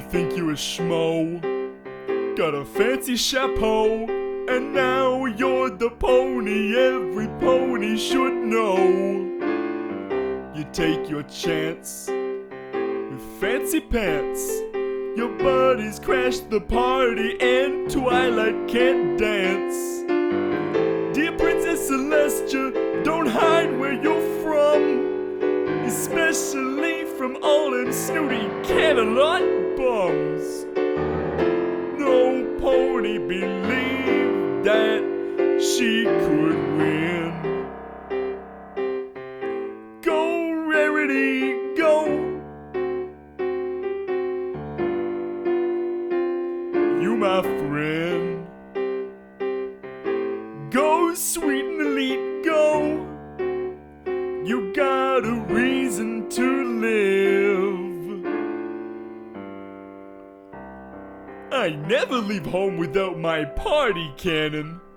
think you a schmo. Got a fancy chapeau, and now you're the pony every pony should know. You take your chance with fancy pants. Your buddies crashed the party and Twilight can't dance. Dear Princess Celestia, don't hide where you're from, especially from all them snooty Camelot bums. No pony believed that she could win. Go, Rarity, go. You my friend. Go, sweet and elite, go. You got a reason to live. I never leave home without my party cannon.